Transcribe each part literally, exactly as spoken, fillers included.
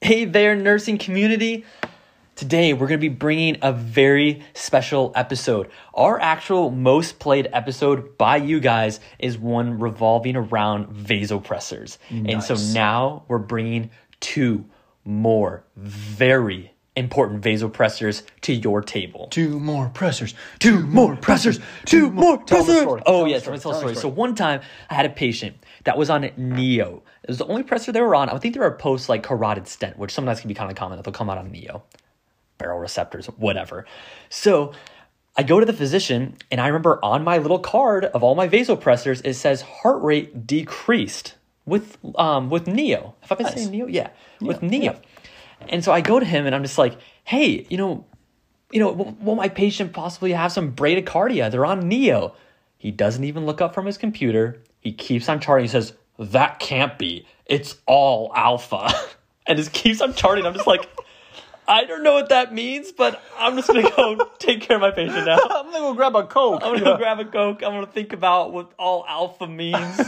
Hey there, nursing community. Today, we're going to be bringing a very special episode. Our actual most played episode by you guys is one revolving around vasopressors. Nice. And so now we're bringing two more very important vasopressors to your table. Two more pressors, two more pressors, two more pressors. Oh, yes, let me tell a story. So one time, I had a patient that was on Neo. It was the only pressor they were on. I think they were a post like carotid stent, which sometimes can be kind of common that they'll come out on Neo. Barrel receptors, whatever. So I go to the physician, and I remember on my little card of all my vasopressors, it says heart rate decreased with um with Neo. Have I been nice. saying Neo? Yeah, yeah. with Neo. Yeah. And so I go to him, and I'm just like, hey, you know, you know, will, will my patient possibly have some bradycardia? They're on Neo. He doesn't even look up from his computer. He keeps on charting. He says, that can't be. It's all alpha. And just keeps on charting. I'm just like, I don't know what that means, but I'm just going to go take care of my patient now. I'm going to go grab a Coke. I'm going to go grab a Coke. I'm going to think about what all alpha means.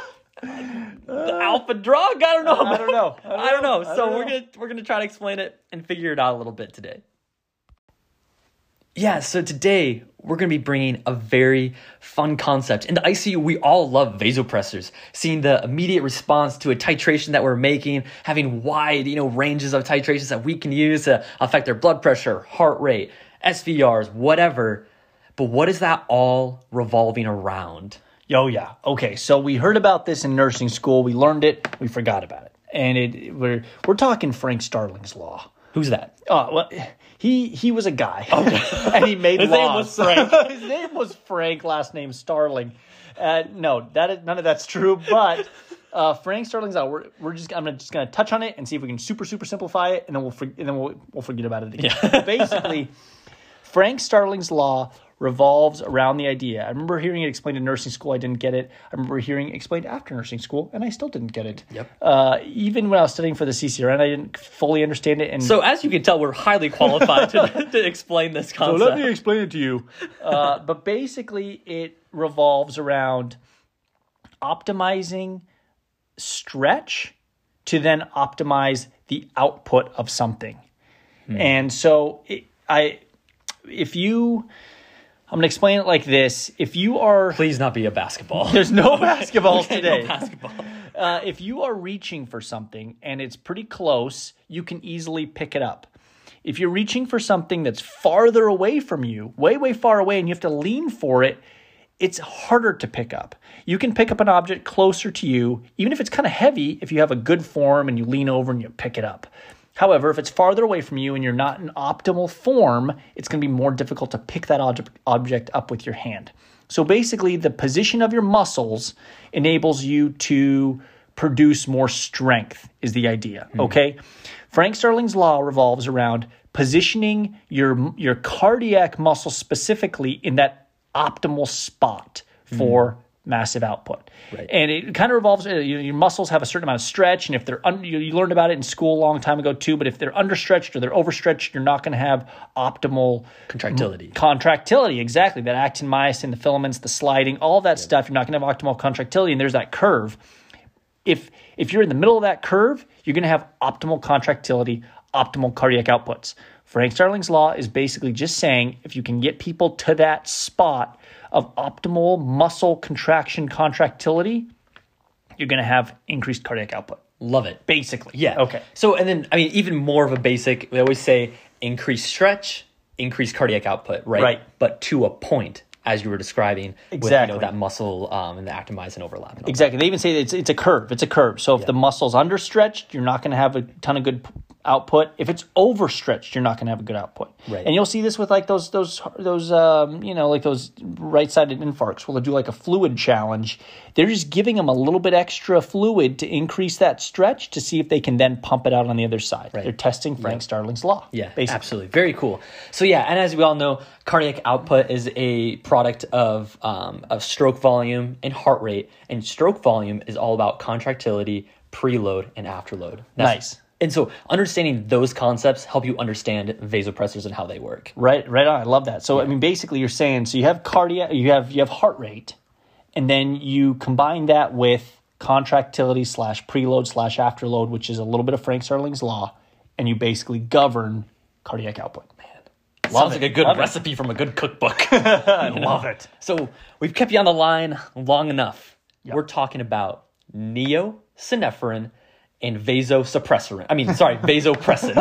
The alpha drug? I don't know. I don't know. I don't know. I don't know. So I don't we're know. gonna we're gonna try to explain it and figure it out a little bit today. Yeah. So today we're gonna be bringing a very fun concept. In the I C U, we all love vasopressors. Seeing the immediate response to a titration that we're making, having wide, you know, ranges of titrations that we can use to affect their blood pressure, heart rate, S V Rs, whatever. But what is that all revolving around? Oh, yeah. Okay, so we heard about this in nursing school. We learned it. We forgot about it. And it we're we're talking Frank Starling's law. Who's that? Oh, well, he he was a guy. Okay. And he made His laws. His name was Frank. His name was Frank, last name Starling. Uh, no, that is, none of that's true. But uh, Frank Starling's law, we're, we're just, I'm just going to touch on it and see if we can super, super simplify it. And then we'll, for, and then we'll, we'll forget about it again. Yeah. Basically, Frank Starling's law revolves around the idea. I remember hearing it explained in nursing school. I didn't get it. I remember hearing it explained after nursing school, and I still didn't get it. Yep. Uh, even when I was studying for the C C R N, I didn't fully understand it. And so as you can tell, we're highly qualified to, to explain this concept. So let me explain it to you. Uh, but basically, it revolves around optimizing stretch to then optimize the output of something. Hmm. And so it, I, if you... I'm going to explain it like this. If you are... Please not be a basketball. There's no basketballs okay, today. No basketball. Uh, if you are reaching for something and it's pretty close, you can easily pick it up. If you're reaching for something that's farther away from you, way, way far away, and you have to lean for it, it's harder to pick up. You can pick up an object closer to you, even if it's kind of heavy, if you have a good form and you lean over and you pick it up. However, if it's farther away from you and you're not in optimal form, it's going to be more difficult to pick that object, object up with your hand. So basically, the position of your muscles enables you to produce more strength is the idea, mm-hmm. okay? Frank Starling's law revolves around positioning your, your cardiac muscle specifically in that optimal spot for mm-hmm. massive output. Right. And it kind of revolves, uh, you know, your muscles have a certain amount of stretch, and if they're, un- you, you learned about it in school a long time ago too, but if they're understretched or they're overstretched, you're not going to have optimal contractility. M- contractility, exactly. That actin, myosin, the filaments, the sliding, all that yep. stuff, you're not going to have optimal contractility, and there's that curve. If, if you're in the middle of that curve, you're going to have optimal contractility, optimal cardiac outputs. Frank Starling's law is basically just saying if you can get people to that spot of optimal muscle contraction contractility, you're going to have increased cardiac output. Love it. Basically. Yeah. Okay. So, and then, I mean, even more of a basic, we always say increased stretch, increased cardiac output, right? Right. But to a point, as you were describing, exactly. with you know, that muscle um, and the actin myosin overlap. Exactly. That. They even say it's it's a curve. It's a curve. So if yeah. the muscle's understretched, you're not going to have a ton of good output. If it's overstretched, you're not going to have a good output. Right. And you'll see this with like those those those um, you know, like those right-sided infarcts where they'll do like a fluid challenge. They're just giving them a little bit extra fluid to increase that stretch to see if they can then pump it out on the other side. Right. They're testing Frank yeah. Starling's law. Yeah, basically. Absolutely. Very cool. So yeah, and as we all know, cardiac output is a product of um, of stroke volume and heart rate, and stroke volume is all about contractility, preload, and afterload. That's, nice. And so understanding those concepts help you understand vasopressors and how they work. Right, right on. I love that. So yeah. I mean, basically, you're saying so you have cardiac, you have you have heart rate, and then you combine that with contractility slash preload slash afterload, which is a little bit of Frank Starling's law, and you basically govern cardiac output. Love Sounds it. like a good Love recipe it. from a good cookbook. I love it. So we've kept you on the line long enough. Yep. We're talking about neosynephrine and vasopressin. I mean, sorry, vasopressin.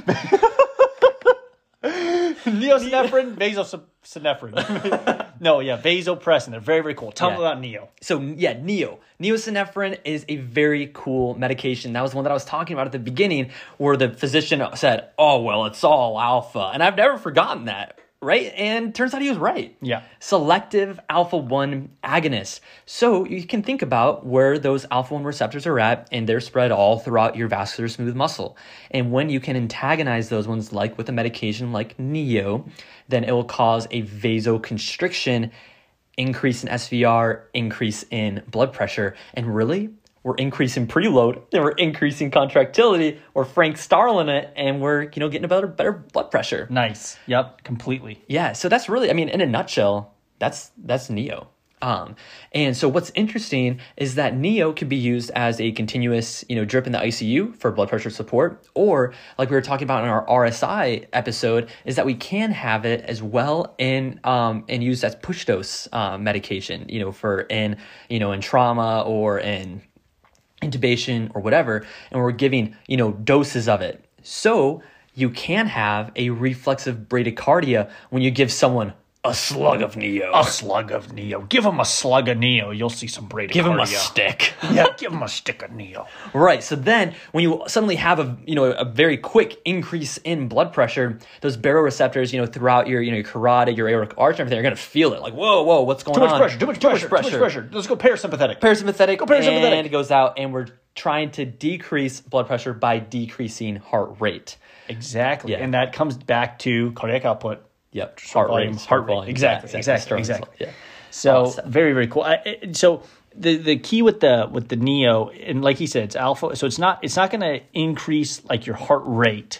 Neosynephrine, vasosynephrin. No, yeah, vasopressin. They're very, very cool. Tell Yeah. me about Neo. So yeah, Neo. Neosynephrine is a very cool medication. That was one that I was talking about at the beginning where the physician said, oh, well, it's all alpha. And I've never forgotten that, right? And turns out he was right. Yeah. Selective alpha one agonist. So you can think about where those alpha one receptors are at, and they're spread all throughout your vascular smooth muscle. And when you can antagonize those ones, like with a medication like Neo, then it will cause a vasoconstriction, increase in S V R, increase in blood pressure, and really, we're increasing preload, and we're increasing contractility, we're Frank Starling it, and we're, you know, getting a better, better blood pressure. Nice. Yep, completely. Yeah, so that's really, I mean, in a nutshell, that's that's Neo. Um, and so what's interesting is that Neo can be used as a continuous, you know, drip in the I C U for blood pressure support, or like we were talking about in our R S I episode, is that we can have it as well in um, and used as push dose uh, medication, you know, for in you know in trauma or in intubation or whatever, and we're giving you know doses of it. So you can have a reflexive bradycardia when you give someone a slug of Neo. A slug of Neo. Give him a slug of Neo. You'll see some bradycardia. Give him a stick. Yeah, give him a stick of Neo. Right. So then when you suddenly have a, you know, a very quick increase in blood pressure, those baroreceptors, you know, throughout your, you know, your carotid, your aortic arch and everything are going to feel it. Like, whoa, whoa, what's going Too much on? pressure. Too much pressure. Too much pressure. Let's go parasympathetic. Parasympathetic. Go parasympathetic. And it goes out, and we're trying to decrease blood pressure by decreasing heart rate. Exactly. Yeah. And that comes back to cardiac output. Yep. Heart Heart volume, rate. heart volume. Exactly, Yeah, exactly, Exactly. exactly. Yeah. So Awesome. very, very cool. I, it- so the the key with the with the Neo, and like he said, it's alpha. So it's not it's not going to increase like your heart rate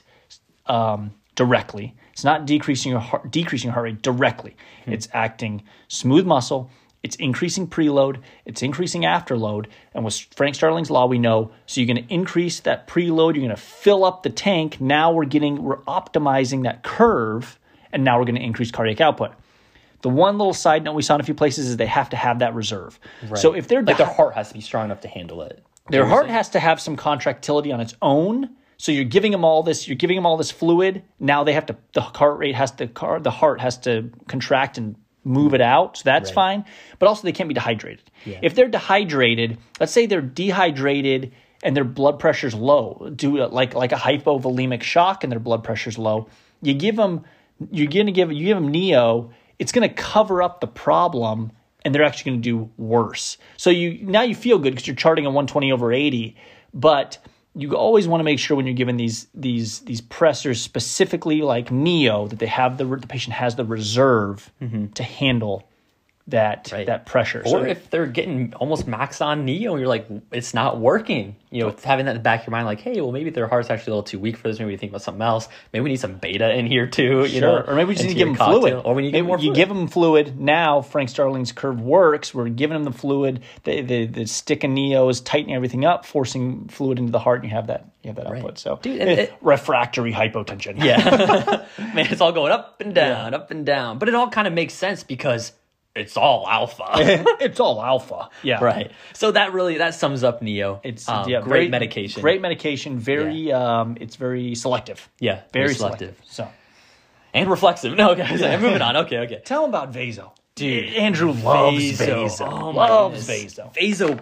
um, directly. It's not decreasing your heart decreasing your heart rate directly. Hmm. It's acting smooth muscle. It's increasing preload. It's increasing afterload. And with Frank Starling's law, we know, so you're going to increase that preload. You're going to fill up the tank. Now we're getting, we're optimizing that curve. And now we're going to increase cardiac output. The one little side note we saw in a few places is they have to have that reserve. Right. So if they're like their heart has to be strong enough to handle it. their heart has to have some contractility on its own. So you're giving them all this, you're giving them all this fluid. Now they have to, the heart rate has to, car, the heart has to contract and move it out. So that's Right. fine. But also they can't be dehydrated. Yeah. If they're dehydrated, let's say they're dehydrated and their blood pressure's low, do like like a hypovolemic shock and their blood pressure's low, you give them, you're going to give, you give them Neo, it's going to cover up the problem and they're actually going to do worse. So you now you feel good because you're charting a one twenty over eighty, but you always want to make sure when you're giving these these these pressors, specifically like Neo, that they have the the patient has the reserve to handle that Right. that pressure. Or So if they're getting almost maxed on Neo, and you're like, it's not working. You know, having that in the back of your mind, like, hey, well, maybe their heart's actually a little too weak for this. Maybe we think about something else. Maybe we need some beta in here too. You Sure. know, Or maybe we just need to into give your them fluid. cocktail. Or we need to give Maybe them more you fluid. give them fluid. Now Frank Starling's curve works. We're giving them the fluid. The the, the stick of Neo is tightening everything up, forcing fluid into the heart, and you have that you have that output. So Dude, and eh, it- refractory hypotension. Yeah. Man, it's all going up and down, up and down. But it all kind of makes sense because it's all alpha. It's all alpha. Yeah. Right. So that really, that sums up Neo. It's Um, yeah, great very- medication. Great medication. Very um, it's very selective. Yeah. Very, very selective. selective. So And reflexive. No, okay. I'm moving on. Okay, okay. tell them about Vaso. Dude, Andrew loves Vaso. Vaso. Oh my loves goodness. Vaso. Vaso.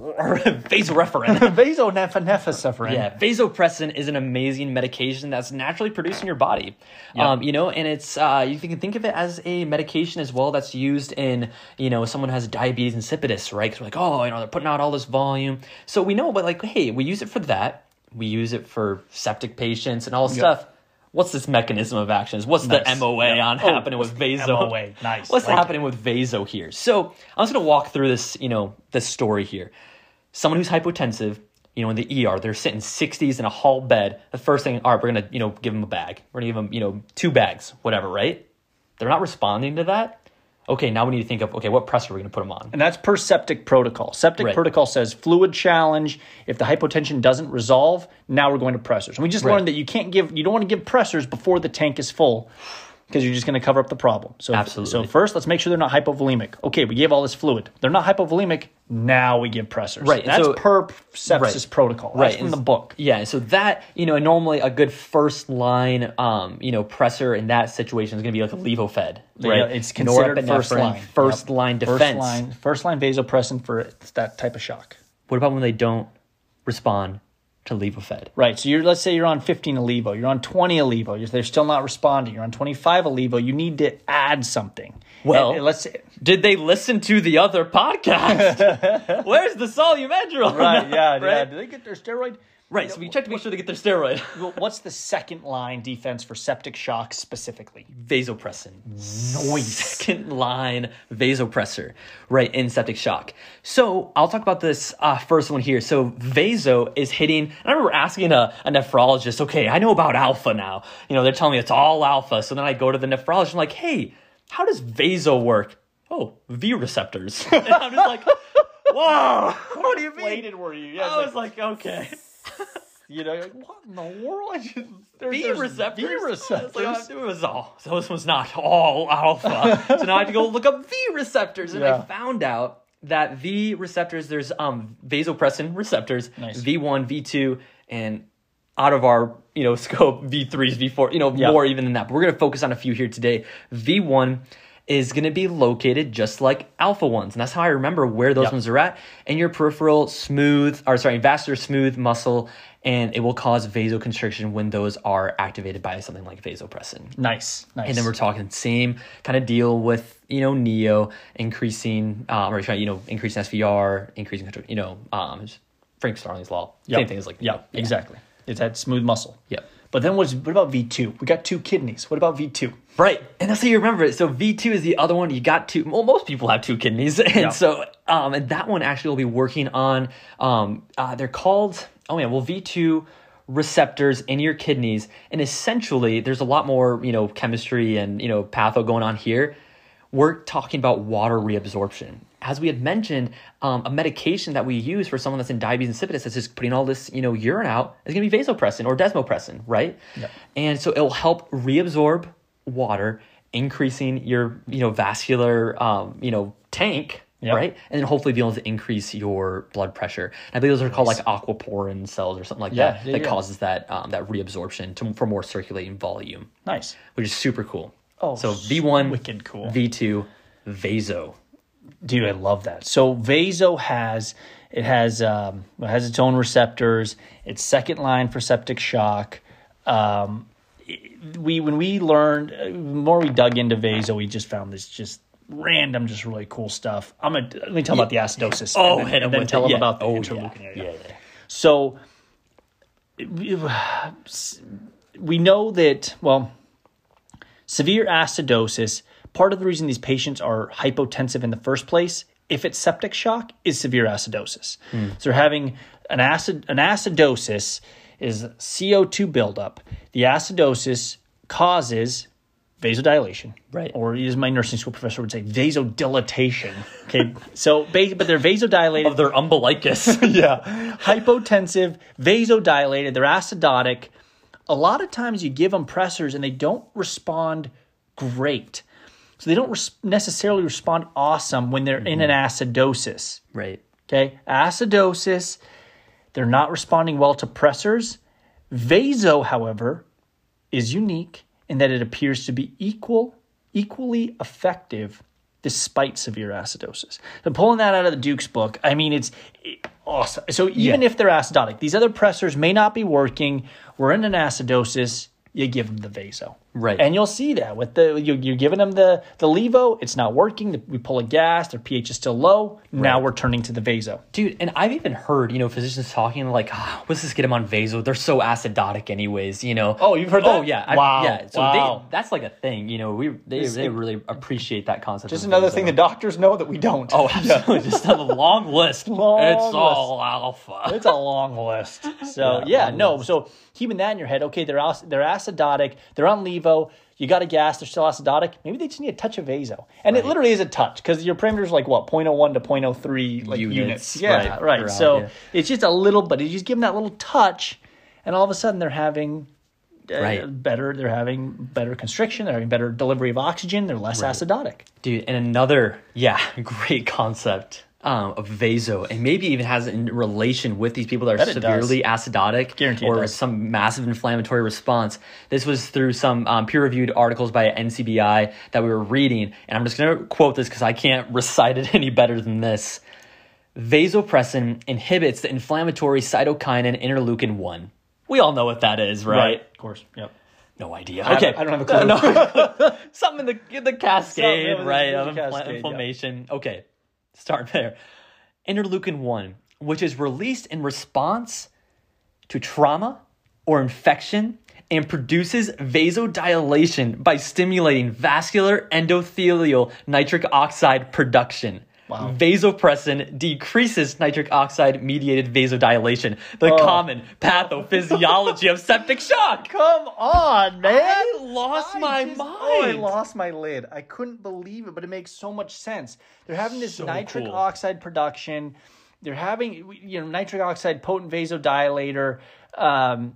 Vasoreferent. Vaso nefanephasephrine. Yeah, vasopressin is an amazing medication that's naturally produced in your body. Yeah. Um, you know, and it's uh, you can think of it as a medication as well that's used in, you know, someone who has diabetes insipidus, right? Because we're like, oh, you know, they're putting out all this volume. So we know, but like, hey, we use it for that. We use it for septic patients and all this Yep. stuff. What's this mechanism of actions? What's Nice. the M O A Yeah. on Oh, happening with what's the vaso? M O A? Nice. What's Like happening with vaso here? So I'm just gonna walk through this, you know, this story here. Someone who's hypotensive, you know, in the E R, they're sitting sixties in a hall bed. The first thing, all right, we're gonna, you know, give them a bag. We're gonna give them, you know, two bags, whatever, right? They're not responding to that. Okay, now we need to think of, okay, what pressure are we going to put them on? And that's per septic protocol. Septic Right. protocol says fluid challenge. If the hypotension doesn't resolve, now we're going to pressors. And we just Right. learned that you can't give, you don't want to give pressors before the tank is full because you're just going to cover up the problem. So, Absolutely. So first, let's make sure they're not hypovolemic. Okay, we gave all this fluid. They're not hypovolemic. Now we give pressors. Right, and That's so- per sepsis Right. protocol. That's Right, from and- the book. Yeah, and so that, you know, normally a good first line, um, you know, pressor in that situation is going to be like a levofed, right? Yeah, it's considered first Norepinephrine, line. first Yep. line defense. First line, first line vasopressin for that type of shock. What about when they don't respond to levofed? Right. So you're, let's say you're on fifteen Alevo, you're on twenty Alevo, you're, they're still not responding. You're on twenty-five Alevo. You need to add something. Well, And- and let's say, Did they listen to the other podcast? Where's the Solumedrol? right, yeah, yeah. right? Do they get their steroid? Right, so we check to make sure they get their steroid. Well, what's the second line defense for septic shock specifically? Vasopressin. Noise. Second line vasopressor, right, in septic shock. So I'll talk about this uh, first one here. So vaso is hitting, and I remember asking a, a nephrologist, okay, I know about alpha now. You know, they're telling me it's all alpha. So then I go to the nephrologist, I'm like, hey, how does vaso work? Oh, V receptors. And I'm just like, whoa, what do you mean? Inflated were you? Yeah, I it's was like, okay. You know, you're like, what in the world? I just, there, V there's receptors. V receptors. It's like, oh, it was all. So this was not all alpha. So now I had to go look up V receptors, and Yeah. I found out that V receptors. There's um vasopressin receptors, Nice. V one, V two, and out of our you know scope, V threes, V four. You know Yeah. more even than that. But we're gonna focus on a few here today. V one is going to be located just like alpha ones. And that's how I remember where those Yep. ones are at in your peripheral smooth, or sorry, vascular smooth muscle, and it will cause vasoconstriction when those are activated by something like vasopressin. Nice, nice. And then we're talking same kind of deal with, you know, Neo, increasing, um, or, you know, increasing S V R, increasing, contr- you know, um, Frank Starling's law. Yep. Same thing as like, yeah, exactly. It's that smooth muscle. Yep. But then what's, what about V two? We got two kidneys. What about V two? Right. And that's how you remember it. So V two is the other one. You got two. Well, most people have two kidneys. And Yeah. so, um, and that one actually will be working on, um, uh, they're called, oh yeah, well, V two receptors in your kidneys. And essentially, there's a lot more, you know, chemistry and, you know, patho going on here. We're talking about water reabsorption. As we had mentioned, um, a medication that we use for someone that's in diabetes insipidus that's just putting all this, you know, urine out is going to be vasopressin or desmopressin, right? Yeah. And so it will help reabsorb water, increasing your, you know, vascular, um, you know, tank, Yep. right? And then hopefully be able to increase your blood pressure. And I believe those are called like aquaporin cells or something like Yeah, that yeah, that yeah. causes that um, that reabsorption to, for more circulating volume, Nice. which is super cool. Oh, so V one, wicked cool. V two, vaso. Dude, I love that. So vaso has it has um, it has its own receptors. It's second line for septic shock. Um, we when we learned uh, the more we dug into vaso, we just found this just random, just really cool stuff. I'm gonna let me tell about the acidosis. Oh, and then, hit 'em and then with tell it. them Yeah. about the Oh, yeah. interleukin area. Yeah, yeah. So we know that, well, severe acidosis, part of the reason these patients are hypotensive in the first place, if it's septic shock, is severe acidosis. So they're having an acid an acidosis is C O two buildup. The acidosis causes vasodilation, Right. Or as my nursing school professor would say, vasodilatation. Okay, so ba- but they're vasodilated. Of their umbilicus. Yeah. Hypotensive, vasodilated, they're acidotic. A lot of times you give them pressors and they don't respond great. So they don't res- necessarily respond awesome when they're in an acidosis. Right. Okay. Acidosis, they're not responding well to pressors. Vaso, however, is unique in that it appears to be equal, equally effective despite severe acidosis. So pulling that out of the Duke's book, I mean, it's awesome. So even Yeah. if they're acidotic, these other pressors may not be working. We're in an acidosis. You give them the vaso. Right. And you'll see that with the, you, you're giving them the, the levo, it's not working. We pull a gas, their pH is still low. Now Right. we're turning to the vaso. Dude, and I've even heard, you know, physicians talking like, ah, let's just get them on vaso. They're so acidotic anyways, you know. Oh, you've heard Oh, that? yeah. I- Wow. Yeah. So Wow. they, that's like a thing, you know. We They, This- they really appreciate that concept. Just of another vaso. thing the doctors know that we don't. Oh, absolutely. Just a long list. Long it's list. all alpha. It's a long list. So Yeah, yeah, long no. list. So keeping that in your head, okay, they're ac- they're acidotic, they're on levo. Evo, you got a gas, they're still acidotic, maybe they just need a touch of vaso. And Right. it literally is a touch because your parameter is like what, zero point zero one to zero point zero three like units. Units, Yeah, right, right. throughout, So yeah. it's just a little, but you just give them that little touch, and all of a sudden they're having uh, Right. better, they're having better constriction, they're having better delivery of oxygen, they're less acidotic. Dude, and another, yeah, great concept um, of vaso, and maybe even has it in relation with these people that are Bet it severely acidotic Guarantee it or does. some massive inflammatory response. This was through some um, peer-reviewed articles by N C B I that we were reading, and I'm just going to quote this because I can't recite it any better than this. Vasopressin inhibits the inflammatory cytokinin interleukin one. We all know what that is, right? Of course. Yep. No idea. I Okay, don't- I don't have a clue. No, something in the, in the cascade, Something in the- right? in the Of infl- cascade, yeah. inflammation. Okay, start there. Interleukin one, which is released in response to trauma or infection and produces vasodilation by stimulating vascular endothelial nitric oxide production. Wow. Vasopressin decreases nitric oxide mediated vasodilation, the Oh. common pathophysiology of septic shock. Come on, man. I lost I my just- mind. Oh, I lost my lid. I couldn't believe it, but it makes so much sense. They're having this So nitric cool. oxide production. They're having, you know, nitric oxide potent vasodilator. Um,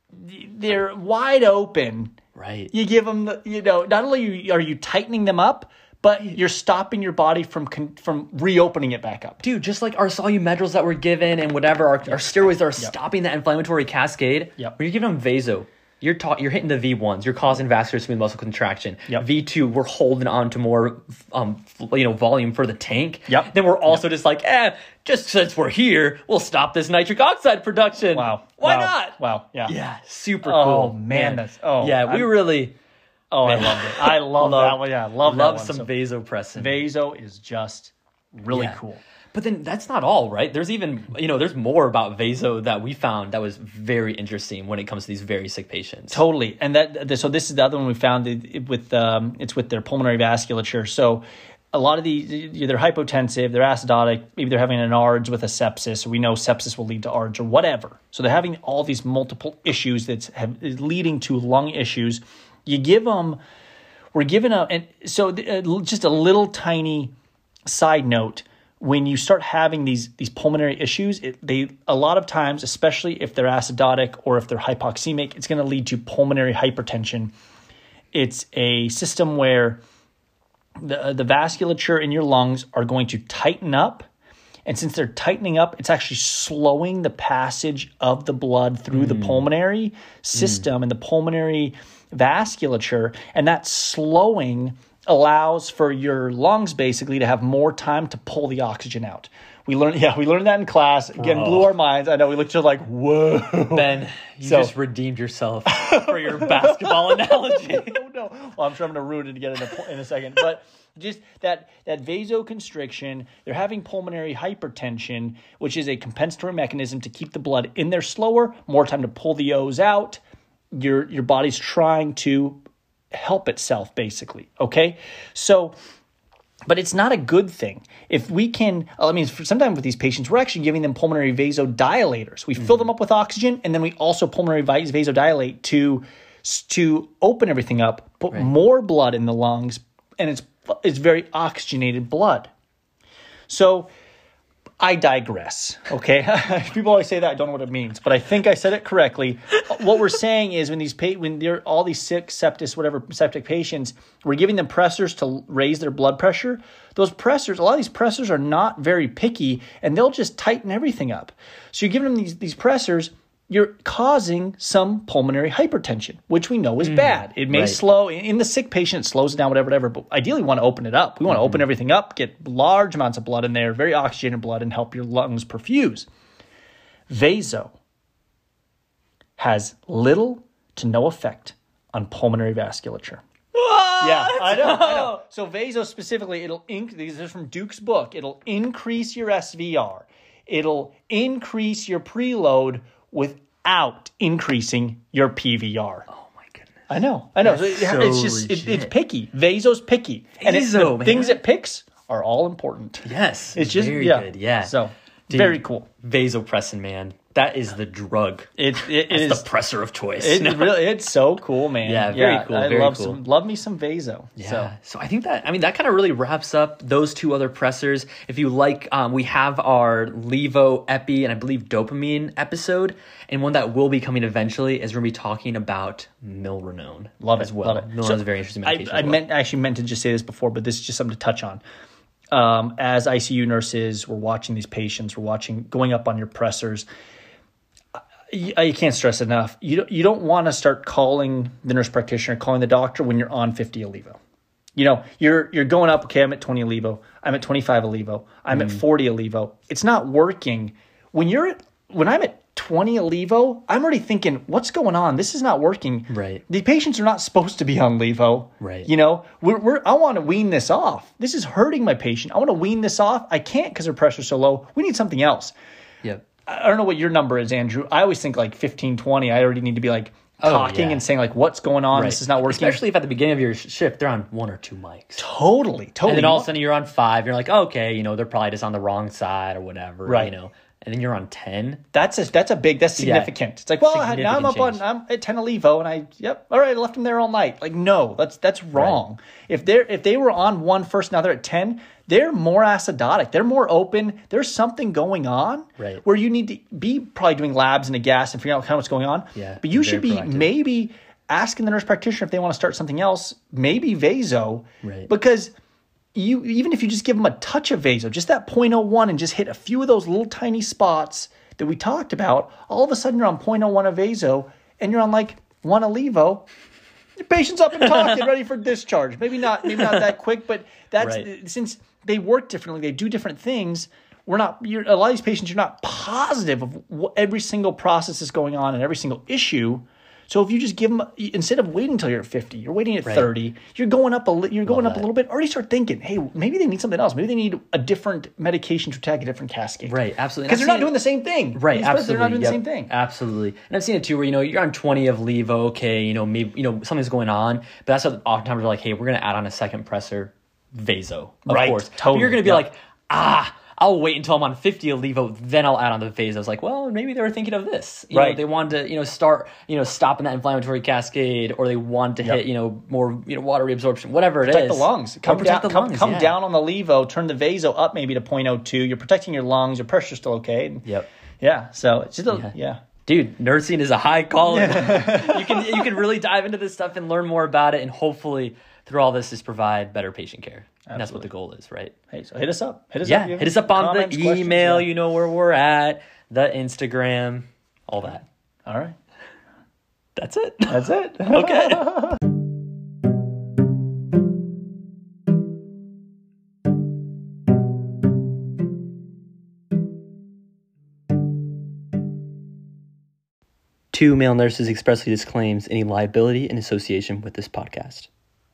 they're wide open. Right. You give them, the, you know, not only are you tightening them up, but you're stopping your body from con- from reopening it back up. Dude, just like our solumedrals that were given and whatever, our, our steroids are stopping that inflammatory cascade. Yep. When you're giving them vaso, you're ta- you're hitting the V ones. You're causing vascular smooth muscle contraction. Yep. V two, we're holding on to more, um, you know, volume for the tank. Yep. Then we're also just like, eh, just since we're here, we'll stop this nitric oxide production. Wow. Why Wow. not? Wow. Yeah. Yeah, super Oh, cool. man, that's- oh, yeah, we I'm- really Oh, I love it. I love, that one. Yeah, love, love that some one. vasopressin. Vaso is just really Yeah. cool. But then that's not all, right? There's even, you know, there's more about vaso that we found that was very interesting when it comes to these very sick patients. Totally, and that so this is the other one we found it, it with um, it's with their pulmonary vasculature. So a lot of these, they're hypotensive, they're acidotic, maybe they're having an A R D S with a sepsis. We know sepsis will lead to A R D S or whatever. So they're having all these multiple issues that's have, is leading to lung issues. You give them, we're giving a, and so uh, just a little tiny side note. When you start having these these pulmonary issues, it, they a lot of times, especially if they're acidotic or if they're hypoxemic, it's going to lead to pulmonary hypertension. It's a system where the the vasculature in your lungs are going to tighten up, and since they're tightening up, it's actually slowing the passage of the blood through mm. the pulmonary system mm. and the pulmonary vasculature, and that slowing allows for your lungs basically to have more time to pull the oxygen out. We learned, yeah, we learned that in class. Again, oh. blew our minds. I know we looked just like, whoa. Ben, you So- just redeemed yourself for your basketball analogy. Oh no! Well, I'm sure I'm going to ruin it again in a, in a second. But just that that vasoconstriction, they're having pulmonary hypertension, which is a compensatory mechanism to keep the blood in there slower, more time to pull the O's out. Your your body's trying to help itself, basically. Okay, so. But it's not a good thing. If we can, I mean, sometimes with these patients, we're actually giving them pulmonary vasodilators. We mm-hmm. fill them up with oxygen, and then we also pulmonary vasodilate to to open everything up, put right. more blood in the lungs, and it's it's very oxygenated blood. So I digress, okay? People always say that. I don't know what it means, but I think I said it correctly. What we're saying is when these pa- when they're all these sick, septis, whatever, septic patients, we're giving them pressors to raise their blood pressure. Those pressors, a lot of these pressors are not very picky, and they'll just tighten everything up. So you're giving them these, these pressors, you're causing some pulmonary hypertension, which we know is mm, bad. It may right. slow, in the sick patient, it slows it down, whatever, whatever, but ideally we want to open it up. We want to mm-hmm. open everything up, get large amounts of blood in there, very oxygenated blood, and help your lungs perfuse. Vaso has little to no effect on pulmonary vasculature. What? Yeah, I know, I know. So vaso specifically, it'll inc- these are from Duke's book. It'll increase your S V R. It'll increase your preload without increasing your P V R. Oh my goodness! I know, I know. So so it's just it, it's picky. Vaso's picky, and it's, Vaso, the man. things it picks are all important. Yes, It's just very yeah. good. Yeah, So Dude, very cool. Vasopressin, man. That is the drug. It, it, it It's is the pressor of choice. It really, it's so cool, man. Yeah, very cool, I very love cool. some, love me some Vaso. Yeah. So. So I think that, I mean, that kind of really wraps up those two other pressors. If you like, um, we have our Levo, Epi, and I believe dopamine episode. And one that will be coming eventually is we're going to be talking about Milrinone. Love it, as well. love it. Milrinone So is a very interesting medication. I, I as well. meant I actually meant to just say this before, but this is just something to touch on. Um, as I C U nurses, we're watching these patients, we're watching going up on your pressors. You, you can't stress enough. You don't, you don't want to start calling the nurse practitioner, calling the doctor when you're on fifty Aleve. You know, you're you're going up. Okay, I'm at twenty Aleve. I'm at twenty-five Aleve. I'm mm. at forty Aleve. It's not working. When you're at, when I'm at twenty Aleve, I'm already thinking, what's going on? This is not working. Right. The patients are not supposed to be on Levo. Right. You know, we're, we're I want to wean this off. This is hurting my patient. I want to wean this off. I can't because their pressure's so low. We need something else. Yep. I don't know what your number is, Andrew. I always think like fifteen, twenty. I already need to be like talking oh, yeah. and saying like, what's going on? Right. This is not working. Especially if at the beginning of your shift, they're on one or two mics. Totally, totally. And then all of a sudden you're on five. You're like, oh, okay, you know, they're probably just on the wrong side or whatever. Right. You know, and then you're on ten. That's a, that's a big, that's significant. Yeah. It's like, well, I, now I'm up change. on, I'm at ten Aleve and I, yep, all right, I left them there all night. Like, no, that's, that's wrong. Right. If they're, if they were on one first, now they're at ten, they're more acidotic. They're more open. There's something going on right. where you need to be probably doing labs and a gas and figuring out kind of what's going on. Yeah, but you should be proactive. maybe asking the nurse practitioner if they want to start something else, maybe Vaso, right. because you, even if you just give them a touch of Vaso, just that zero point zero one and just hit a few of those little tiny spots that we talked about, all of a sudden you're on zero point zero one of Vaso and you're on like one Aleve. Your patient's up and talking, ready for discharge. Maybe not, maybe not that quick, but that's right. since they work differently, they do different things. We're not. You're, a lot of these patients, you're not positive of what every single process is going on and every single issue. So if you just give them, instead of waiting until you're at fifty, you're waiting at right. thirty, you're going up a li- you're going Love up that. a little bit. Already start thinking, hey, maybe they need something else. Maybe they need a different medication to attack a different cascade. Right, absolutely. Because they're not doing the same thing. Right, these absolutely. They're not doing yep. the same thing. Absolutely. And I've seen it too, where you know you're on twenty of Levo, okay, you know maybe you know something's going on, but that's what oftentimes they're like, hey, we're gonna add on a second pressor, Vaso, of right, course. Totally. But you're gonna be yep. like, ah. I'll wait until I'm on fifty Aleve, then I'll add on the Vaso. I was like, well, maybe they were thinking of this. You right. know, they wanted to, you know, start, you know, stopping that inflammatory cascade, or they want to yep. hit, you know, more, you know, water reabsorption, whatever it protect is. the lungs. Come, protect down, the come, lungs, come yeah. down on the Levo, turn the Vaso up maybe to zero point zero two. You're protecting your lungs. Your pressure's still okay. And yep. Yeah. So it's just a, yeah. yeah. Dude, nursing is a high calling. you can you can really dive into this stuff and learn more about it, and hopefully through all this is provide better patient care. And that's what the goal is, right? Hey, so hit us up. Hit us yeah, up. hit us up on comments, the email. Yeah. You know where we're at, the Instagram, all that. All right. That's it. That's it. Okay. Two Male Nurses expressly disclaims any liability in association with this podcast.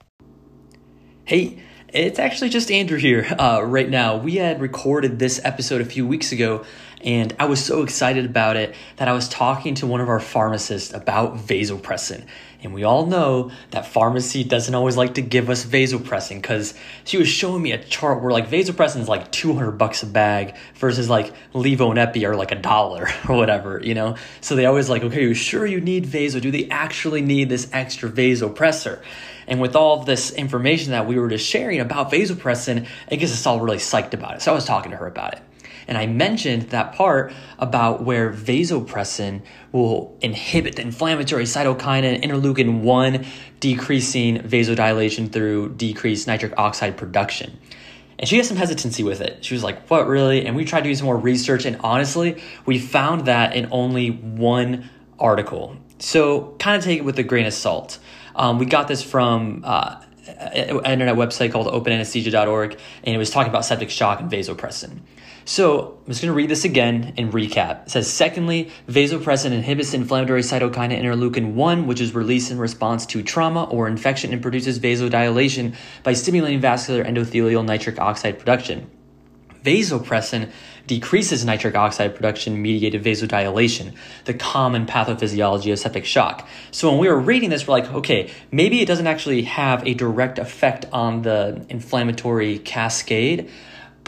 Hey, it's actually just Andrew here uh, right now. We had recorded this episode a few weeks ago, and I was so excited about it that I was talking to one of our pharmacists about vasopressin. And we all know that pharmacy doesn't always like to give us vasopressin, because she was showing me a chart where like vasopressin is like two hundred bucks a bag versus like Levo and Epi are like a dollar or whatever, you know? So they always like, okay, are you sure you need vaso? Do they actually need this extra vasopressor? And with all of this information that we were just sharing about vasopressin, it gets us all really psyched about it. So I was talking to her about it. And I mentioned that part about where vasopressin will inhibit the inflammatory cytokinin interleukin one, decreasing vasodilation through decreased nitric oxide production. And she has some hesitancy with it. She was like, what, really? And we tried doing some more research, and honestly, we found that in only one article. So kind of take it with a grain of salt. Um, we got this from uh, an internet website called open anesthesia dot org, and it was talking about septic shock and vasopressin. So I'm just going to read this again and recap. It says, secondly, vasopressin inhibits inflammatory cytokinin interleukin one, which is released in response to trauma or infection, and produces vasodilation by stimulating vascular endothelial nitric oxide production. Vasopressin decreases nitric oxide production-mediated vasodilation, the common pathophysiology of septic shock. So when we were reading this, we're like, okay, maybe it doesn't actually have a direct effect on the inflammatory cascade, but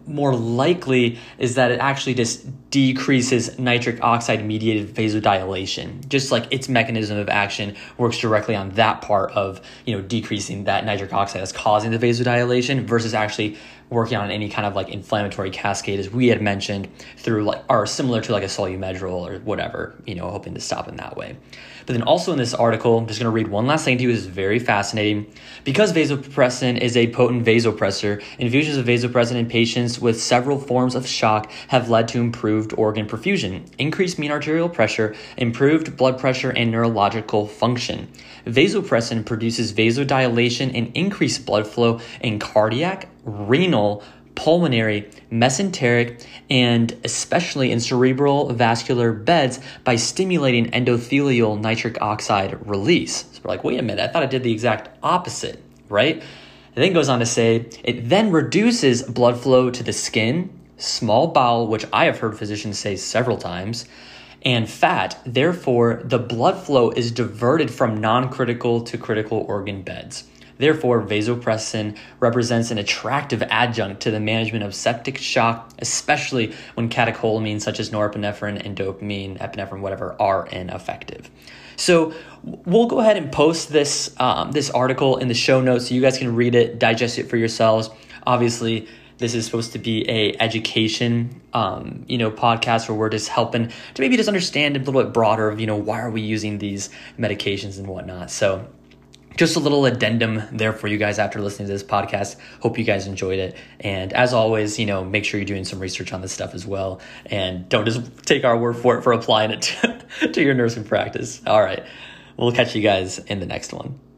more likely is that it actually just decreases nitric oxide mediated vasodilation, just like its mechanism of action works directly on that part of, you know, decreasing that nitric oxide that's causing the vasodilation versus actually working on any kind of like inflammatory cascade, as we had mentioned, through like, or similar to like a Solu-Medrol or whatever, you know, hoping to stop in that way. But then also in this article, I'm just going to read one last thing to you. This is very fascinating. Because vasopressin is a potent vasopressor, infusions of vasopressin in patients with several forms of shock have led to improved organ perfusion, increased mean arterial pressure, improved blood pressure, and neurological function. Vasopressin produces vasodilation and increased blood flow in cardiac, renal, pulmonary, mesenteric, and especially in cerebral vascular beds by stimulating endothelial nitric oxide release. So we're like, wait a minute, I thought it did the exact opposite, right? It then goes on to say, it then reduces blood flow to the skin, small bowel, which I have heard physicians say several times, and fat. Therefore, the blood flow is diverted from non-critical to critical organ beds. Therefore, vasopressin represents an attractive adjunct to the management of septic shock, especially when catecholamines such as norepinephrine and dopamine, epinephrine, whatever, are ineffective. So we'll go ahead and post this um, this article in the show notes so you guys can read it, digest it for yourselves. Obviously, this is supposed to be a education, um, you know, podcast where we're just helping to maybe just understand a little bit broader of, you know, why are we using these medications and whatnot. So just a little addendum there for you guys after listening to this podcast. Hope you guys enjoyed it. And as always, you know, make sure you're doing some research on this stuff as well. And don't just take our word for it for applying it to, to your nursing practice. All right. We'll catch you guys in the next one.